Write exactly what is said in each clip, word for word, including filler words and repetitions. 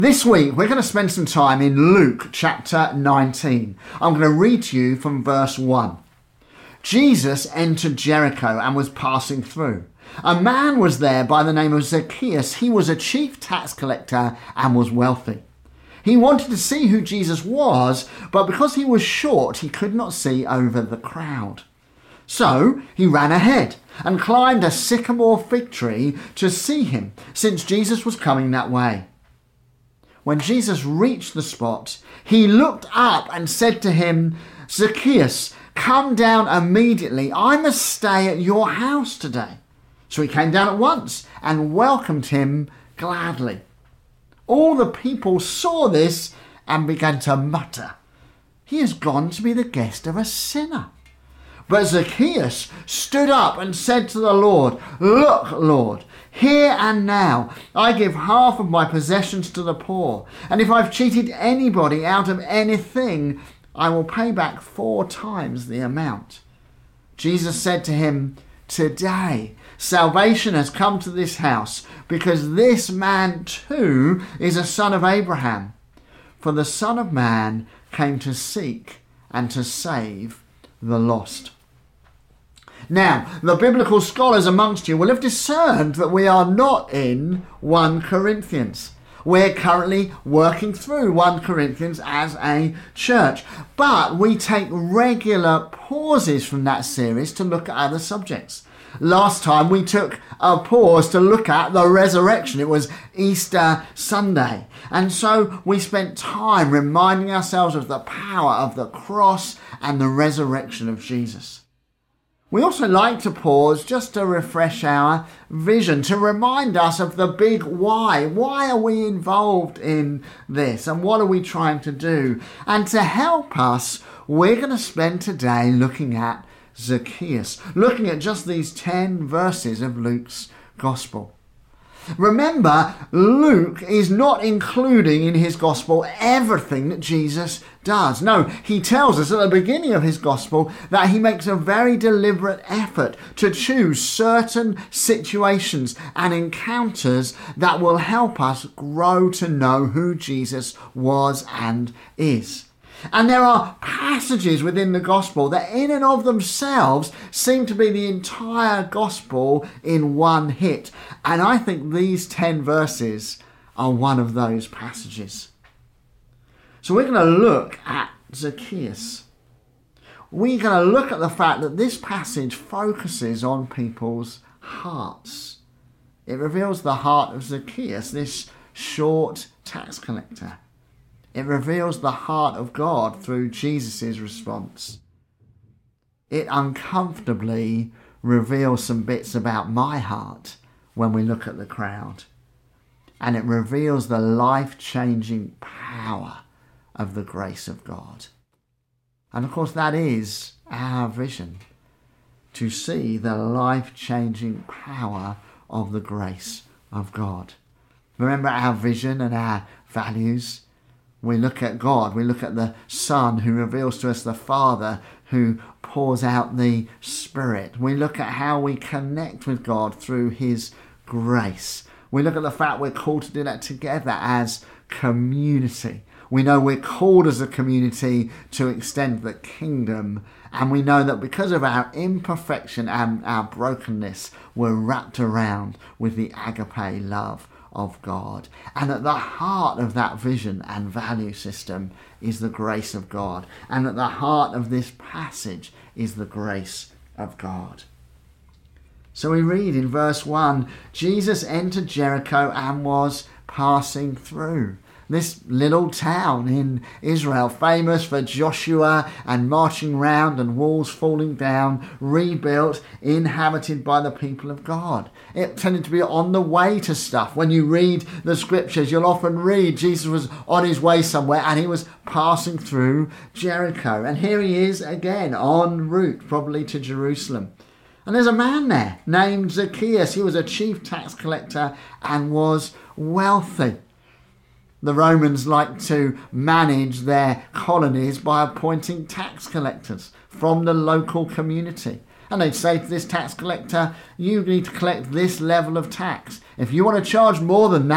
This week, we're going to spend some time in Luke chapter nineteen. I'm going to read to you from verse one. Jesus entered Jericho and was passing through. A man was there by the name of Zacchaeus. He was a chief tax collector and was wealthy. He wanted to see who Jesus was, but because he was short, he could not see over the crowd. So he ran ahead and climbed a sycamore fig tree to see him, since Jesus was coming that way. When Jesus reached the spot, he looked up and said to him, "Zacchaeus, come down immediately. I must stay at your house today." So he came down at once and welcomed him gladly. All the people saw this and began to mutter, "He has gone to be the guest of a sinner." But Zacchaeus stood up and said to the Lord, "Look, Lord, here and now I give half of my possessions to the poor, and if I've cheated anybody out of anything, I will pay back four times the amount." Jesus said to him, "Today salvation has come to this house, because this man too is a son of Abraham. For the Son of Man came to seek and to save the lost." Now, the biblical scholars amongst you will have discerned that we are not in First Corinthians. We're currently working through First Corinthians as a church, but we take regular pauses from that series to look at other subjects. Last time we took a pause to look at the resurrection. It was Easter Sunday. And so we spent time reminding ourselves of the power of the cross and the resurrection of Jesus. We also like to pause just to refresh our vision, to remind us of the big why. Why are we involved in this? And what are we trying to do? And to help us, we're going to spend today looking at Zacchaeus, looking at just these ten verses of Luke's Gospel. Remember, Luke is not including in his Gospel everything that Jesus does. No, he tells us at the beginning of his Gospel that he makes a very deliberate effort to choose certain situations and encounters that will help us grow to know who Jesus was and is. And there are passages within the Gospel that in and of themselves seem to be the entire Gospel in one hit. And I think these ten verses are one of those passages. So we're going to look at Zacchaeus. We're going to look at the fact that this passage focuses on people's hearts. It reveals the heart of Zacchaeus, this short tax collector. It reveals the heart of God through Jesus' response. It uncomfortably reveals some bits about my heart when we look at the crowd. And it reveals the life-changing power of the grace of God. And of course that is our vision, to see the life-changing power of the grace of God. Remember our vision and our values? We look at God, we look at the Son who reveals to us the Father who pours out the Spirit. We look at how we connect with God through his grace. We look at the fact we're called to do that together as community. We know we're called as a community to extend the kingdom, and we know that because of our imperfection and our brokenness, we're wrapped around with the agape love of God. And at the heart of that vision and value system is the grace of God. And at the heart of this passage is the grace of God. So we read in verse one, Jesus entered Jericho and was passing through. This little town in Israel, famous for Joshua and marching round and walls falling down, rebuilt, inhabited by the people of God. It tended to be on the way to stuff. When you read the scriptures, you'll often read Jesus was on his way somewhere and he was passing through Jericho. And here he is again, en route, probably to Jerusalem. And there's a man there named Zacchaeus. He was a chief tax collector and was wealthy. The Romans liked to manage their colonies by appointing tax collectors from the local community. And they'd say to this tax collector, you need to collect this level of tax. If you want to charge more than that,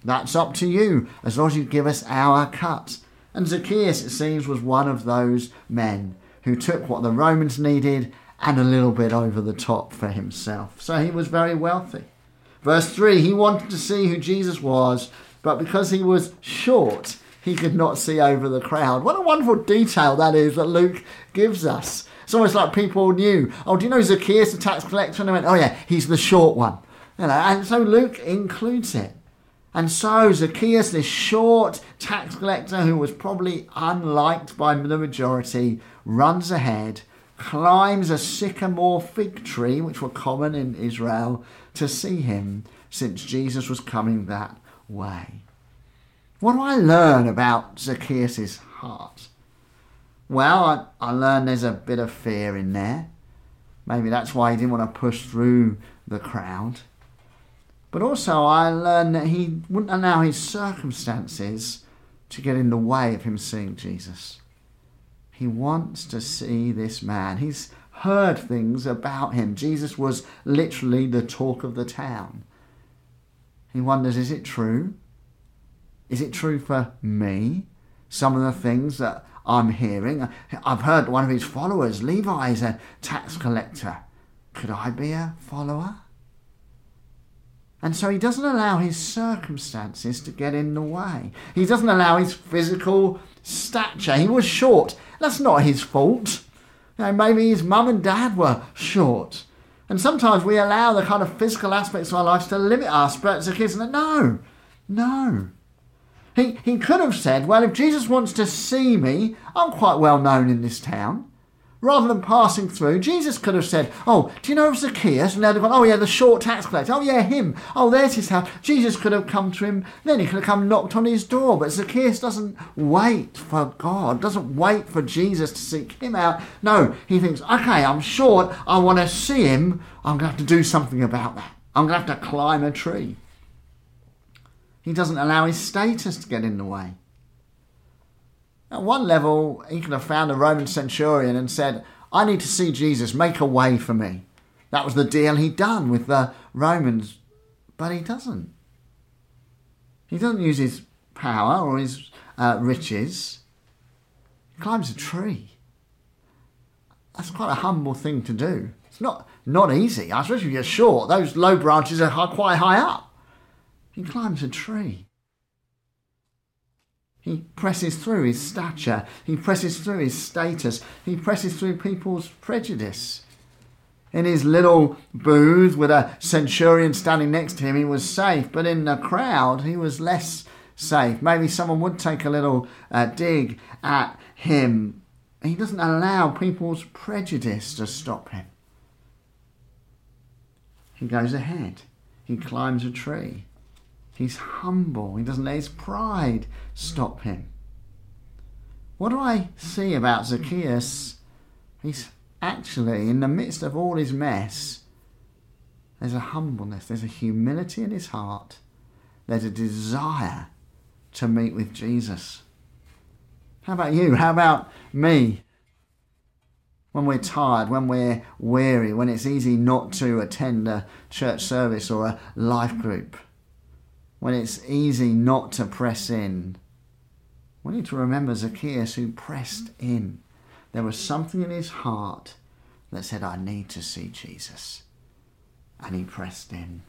That's up to you, as long as you give us our cut. And Zacchaeus, it seems, was one of those men who took what the Romans needed and a little bit over the top for himself. So he was very wealthy. Verse three, he wanted to see who Jesus was, but because he was short, he could not see over the crowd. What a wonderful detail that is that Luke gives us. It's almost like people knew, oh, do you know Zacchaeus, the tax collector? And they went, oh yeah, he's the short one. You know, and so Luke includes it. And so Zacchaeus, this short tax collector who was probably unliked by the majority, runs ahead, climbs a sycamore fig tree, which were common in Israel, to see him, since Jesus was coming that way. What do I learn about Zacchaeus' heart? Well, I, I learned there's a bit of fear in there. Maybe that's why he didn't want to push through the crowd. But also I learned that he wouldn't allow his circumstances to get in the way of him seeing Jesus. He wants to see this man. He's heard things about him. Jesus was literally the talk of the town. He wonders, is it true? Is it true for me? Some of the things that I'm hearing. I've heard one of his followers, Levi, is a tax collector. Could I be a follower? And so he doesn't allow his circumstances to get in the way. He doesn't allow his physical stature. He was short. That's not his fault. You know, maybe his mum and dad were short. And sometimes we allow the kind of physical aspects of our lives to limit us. But Zacchaeus said, no, no. He, he could have said, well, if Jesus wants to see me, I'm quite well known in this town. Rather than passing through, Jesus could have said, oh, do you know of Zacchaeus? And they'd have gone, oh yeah, the short tax collector. Oh yeah, him. Oh, there's his house. Jesus could have come to him. Then he could have come and knocked on his door. But Zacchaeus doesn't wait for God, doesn't wait for Jesus to seek him out. No, he thinks, okay, I'm short. I want to see him. I'm going to have to do something about that. I'm going to have to climb a tree. He doesn't allow his status to get in the way. At one level, he could have found a Roman centurion and said, I need to see Jesus, make a way for me. That was the deal he'd done with the Romans. But he doesn't. He doesn't use his power or his uh, riches. He climbs a tree. That's quite a humble thing to do. It's not, not easy, especially if you're short. Those low branches are quite high up. He climbs a tree. He presses through his stature. He presses through his status. He presses through people's prejudice. In his little booth with a centurion standing next to him, he was safe. But in the crowd, he was less safe. Maybe someone would take a little uh, dig at him. He doesn't allow people's prejudice to stop him. He goes ahead. He climbs a tree. He's humble. He doesn't let his pride stop him. What do I see about Zacchaeus? He's actually, in the midst of all his mess, there's a humbleness, there's a humility in his heart. There's a desire to meet with Jesus. How about you? How about me? When we're tired, when we're weary, when it's easy not to attend a church service or a life group, when it's easy not to press in, we need to remember Zacchaeus who pressed in. There was something in his heart that said, I need to see Jesus. And he pressed in.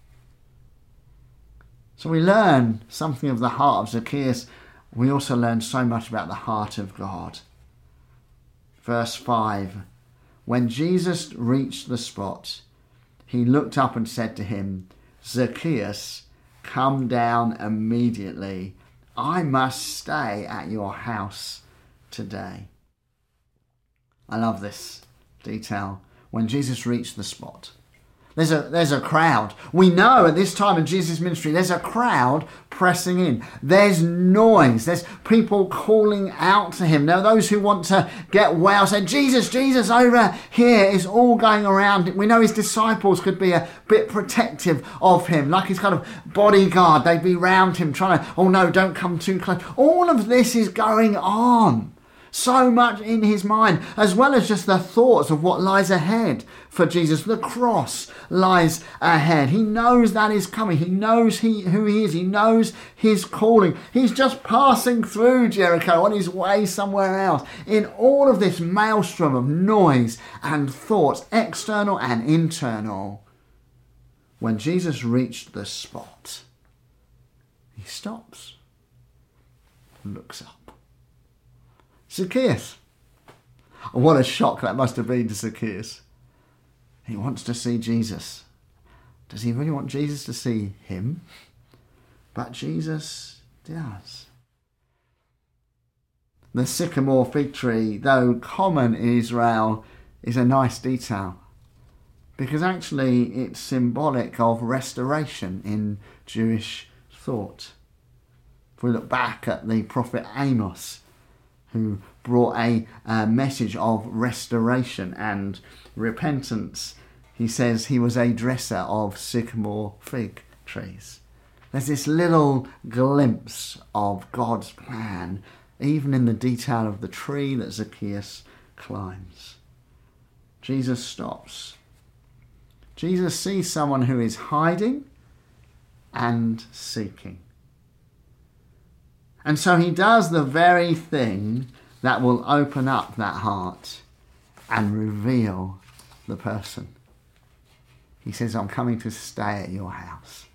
So we learn something of the heart of Zacchaeus. We also learn so much about the heart of God. Verse five, when Jesus reached the spot, he looked up and said to him, Zacchaeus, come down immediately. I must stay at your house today. I love this detail. When Jesus reached the spot, there's a there's a crowd. We know at this time in Jesus' ministry, there's a crowd pressing in. There's noise. There's people calling out to him. Now, those who want to get well say, Jesus, Jesus, over here. Is all going around. We know his disciples could be a bit protective of him, like his kind of bodyguard. They'd be round him trying to, oh no, don't come too close. All of this is going on. So much in his mind, as well as just the thoughts of what lies ahead for Jesus. The cross lies ahead. He knows that is coming. He knows he, who he is. He knows his calling. He's just passing through Jericho on his way somewhere else. In all of this maelstrom of noise and thoughts, external and internal, when Jesus reached the spot, he stops, looks up. Zacchaeus. What a shock that must have been to Zacchaeus. He wants to see Jesus. Does he really want Jesus to see him? But Jesus does. The sycamore fig tree, though common in Israel, is a nice detail, because actually it's symbolic of restoration in Jewish thought. If we look back at the prophet Amos, who brought a uh, message of restoration and repentance, he says he was a dresser of sycamore fig trees. There's this little glimpse of God's plan, even in the detail of the tree that Zacchaeus climbs. Jesus stops. Jesus sees someone who is hiding and seeking. And so he does the very thing that will open up that heart and reveal the person. He says, I'm coming to stay at your house.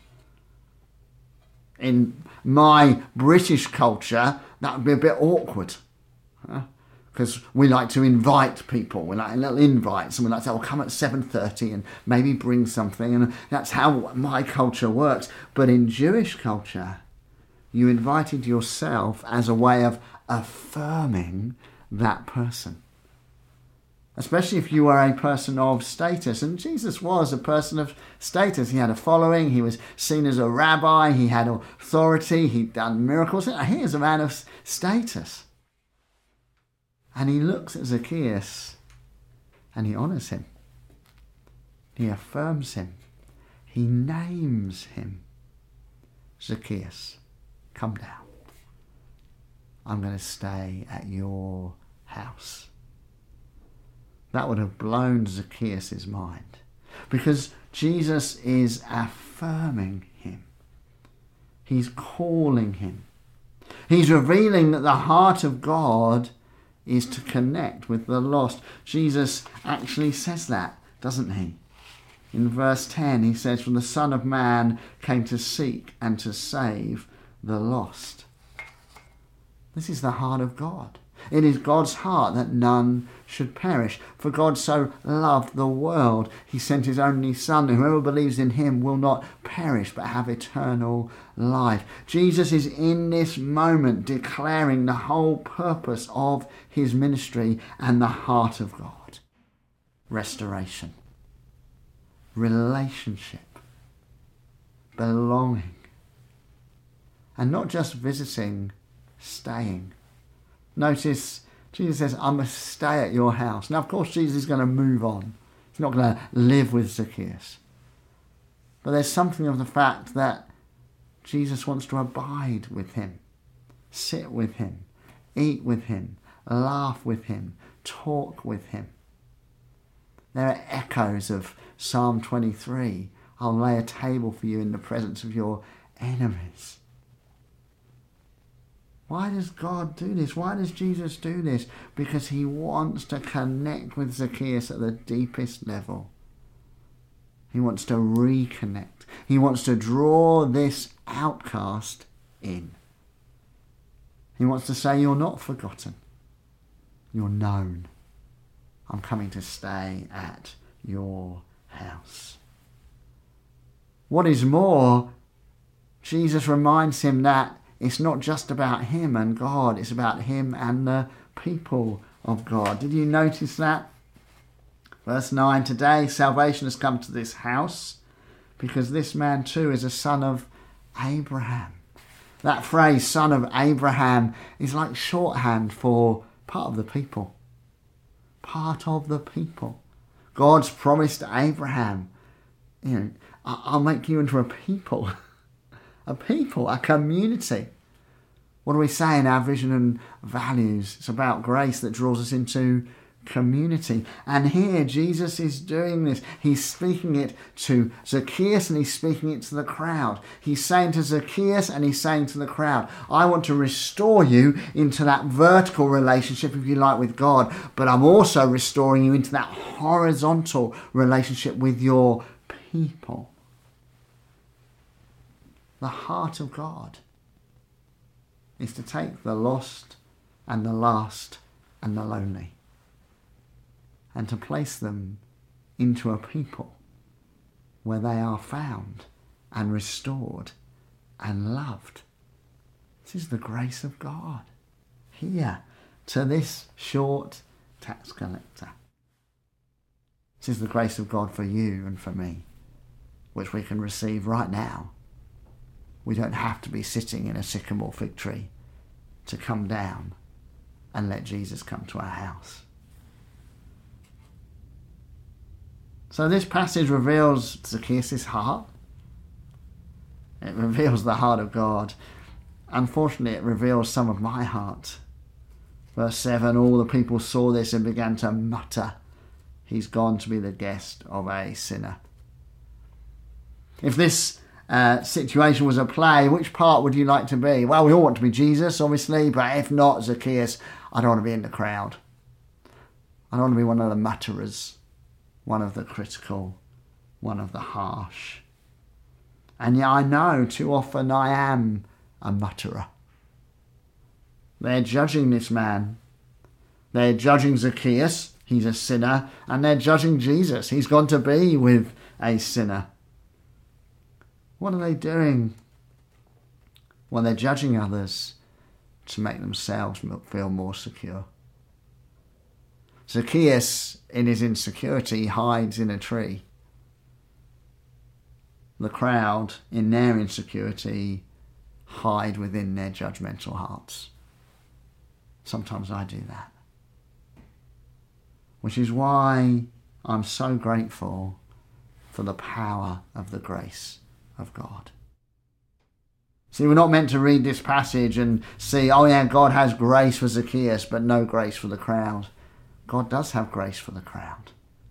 In my British culture, that would be a bit awkward. Because we like to invite people. We like little invites, and we like to say, oh, come at seven thirty and maybe bring something. And that's how my culture works. But in Jewish culture, you invited yourself as a way of affirming that person. Especially if you were a person of status. And Jesus was a person of status. He had a following. He was seen as a rabbi. He had authority. He'd done miracles. He is a man of status. And he looks at Zacchaeus and he honours him. He affirms him. He names him. Zacchaeus, come down. I'm going to stay at your house. That would have blown Zacchaeus' mind, because Jesus is affirming him. He's calling him. He's revealing that the heart of God is to connect with the lost. Jesus actually says that, doesn't he? In verse ten, he says, "For the Son of Man came to seek and to save the lost." This is the heart of God. It is God's heart that none should perish. For God so loved the world, he sent his only Son, and whoever believes in him will not perish but have eternal life. Jesus is in this moment declaring the whole purpose of his ministry and the heart of God. Restoration, relationship, belonging, and not just visiting, staying. Notice Jesus says, I must stay at your house. Now, of course, Jesus is going to move on. He's not going to live with Zacchaeus. But there's something of the fact that Jesus wants to abide with him, sit with him, eat with him, laugh with him, talk with him. There are echoes of Psalm twenty-three. I'll lay a table for you in the presence of your enemies. Why does God do this? Why does Jesus do this? Because he wants to connect with Zacchaeus at the deepest level. He wants to reconnect. He wants to draw this outcast in. He wants to say, you're not forgotten. You're known. I'm coming to stay at your house. What is more, Jesus reminds him that it's not just about him and God, it's about him and the people of God. Did you notice that? Verse nine, today salvation has come to this house because this man too is a son of Abraham. That phrase, son of Abraham, is like shorthand for part of the people. Part of the people. God's promise to Abraham, you know, I'll make you into a people. A people, a community. What do we say in our vision and values? It's about grace that draws us into community. And here Jesus is doing this. He's speaking it to Zacchaeus and he's speaking it to the crowd. He's saying to Zacchaeus and he's saying to the crowd, I want to restore you into that vertical relationship, if you like, with God, but I'm also restoring you into that horizontal relationship with your people. The heart of God is to take the lost and the last and the lonely and to place them into a people where they are found and restored and loved. This is the grace of God here to this short tax collector. This is the grace of God for you and for me, which we can receive right now. We don't have to be sitting in a sycamore fig tree to come down and let Jesus come to our house. So this passage reveals Zacchaeus' heart. It reveals the heart of God. Unfortunately, it reveals some of my heart. Verse seven, all the people saw this and began to mutter, he's gone to be the guest of a sinner. If this uh, situation was a play, which part would you like to be? Well, we all want to be Jesus, obviously, but if not Zacchaeus, I don't want to be in the crowd. I don't want to be one of the mutterers, one of the critical, one of the harsh. And yet I know too often I am a mutterer. They're judging this man. They're judging Zacchaeus, he's a sinner, and they're judging Jesus, he's gone to be with a sinner. What are they doing? Well, they're judging others to make themselves feel more secure. Zacchaeus, in his insecurity, hides in a tree. The crowd, in their insecurity, hide within their judgmental hearts. Sometimes I do that. Which is why I'm so grateful for the power of the grace of God. See, we're not meant to read this passage and see, oh yeah, God has grace for Zacchaeus, but no grace for the crowd. God does have grace for the crowd.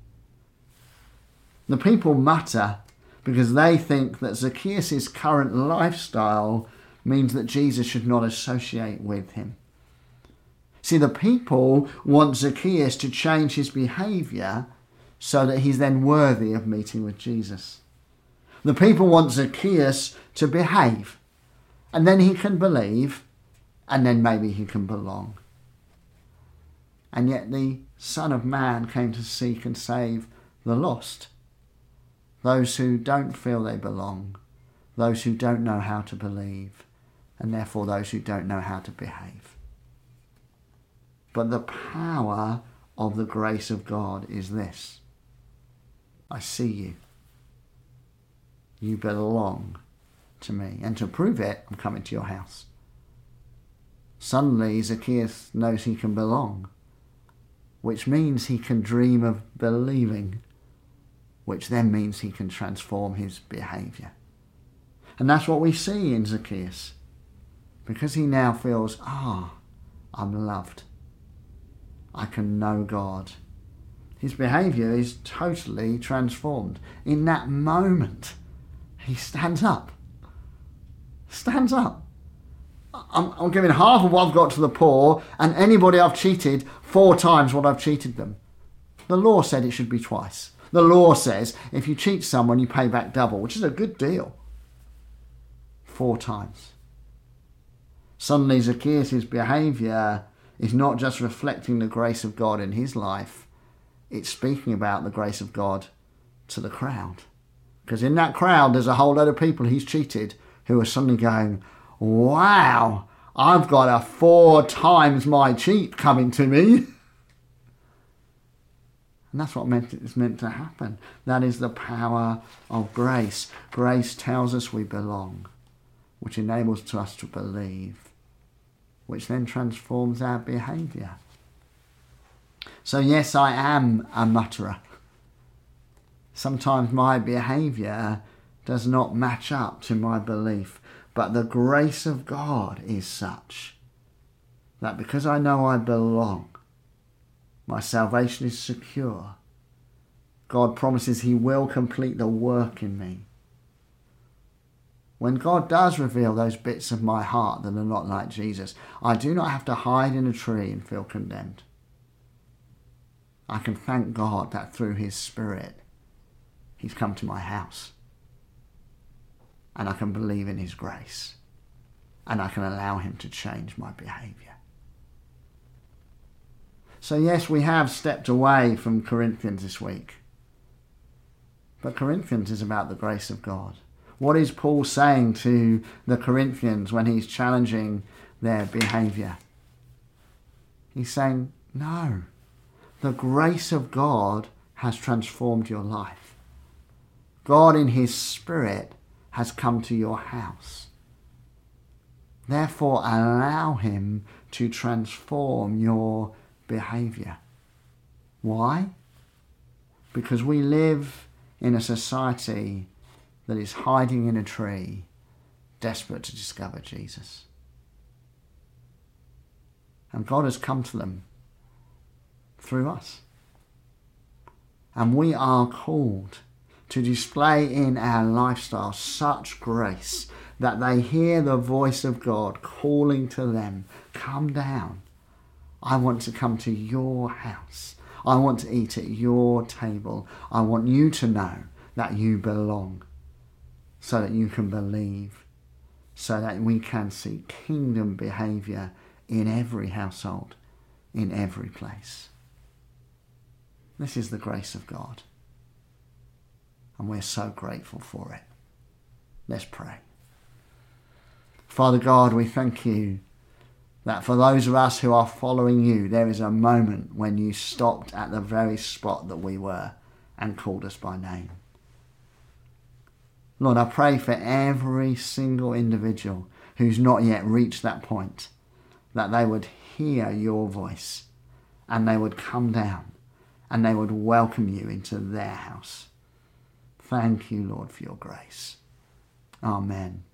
The people mutter because they think that Zacchaeus' current lifestyle means that Jesus should not associate with him. See, the people want Zacchaeus to change his behaviour so that he's then worthy of meeting with Jesus. The people want Zacchaeus to behave, and then he can believe, and then maybe he can belong. And yet the Son of Man came to seek and save the lost, those who don't feel they belong, those who don't know how to believe, and therefore those who don't know how to behave. But the power of the grace of God is this: I see you. You belong to me. And to prove it, I'm coming to your house. Suddenly, Zacchaeus knows he can belong, which means he can dream of believing, which then means he can transform his behaviour. And that's what we see in Zacchaeus. Because he now feels, ah, I'm loved. I can know God. His behaviour is totally transformed. In that moment, he stands up. Stands up. I'm, I'm giving half of what I've got to the poor, and anybody I've cheated, four times what I've cheated them. The law said it should be twice. The law says if you cheat someone, you pay back double, which is a good deal. Four times. Suddenly, Zacchaeus' behaviour is not just reflecting the grace of God in his life, it's speaking about the grace of God to the crowd. Because in that crowd, there's a whole load of people he's cheated who are suddenly going, wow, I've got a four times my cheat coming to me. And that's what meant is meant to happen. That is the power of grace. Grace tells us we belong, which enables us to believe, which then transforms our behaviour. So yes, I am a mutterer. Sometimes my behaviour does not match up to my belief. But the grace of God is such that because I know I belong, my salvation is secure. God promises he will complete the work in me. When God does reveal those bits of my heart that are not like Jesus, I do not have to hide in a tree and feel condemned. I can thank God that through his Spirit, he's come to my house. And I can believe in his grace. And I can allow him to change my behaviour. So yes, we have stepped away from Corinthians this week. But Corinthians is about the grace of God. What is Paul saying to the Corinthians when he's challenging their behaviour? He's saying, no, the grace of God has transformed your life. God in his Spirit has come to your house. Therefore, allow him to transform your behaviour. Why? Because we live in a society that is hiding in a tree, desperate to discover Jesus. And God has come to them through us. And we are called to display in our lifestyle such grace that they hear the voice of God calling to them, come down. I want to come to your house. I want to eat at your table. I want you to know that you belong, so that you can believe, so that we can see kingdom behaviour in every household, in every place. This is the grace of God. And we're so grateful for it. Let's pray. Father God, we thank you that for those of us who are following you, there is a moment when you stopped at the very spot that we were and called us by name. Lord, I pray for every single individual who's not yet reached that point, that they would hear your voice and they would come down and they would welcome you into their house. Thank you, Lord, for your grace. Amen.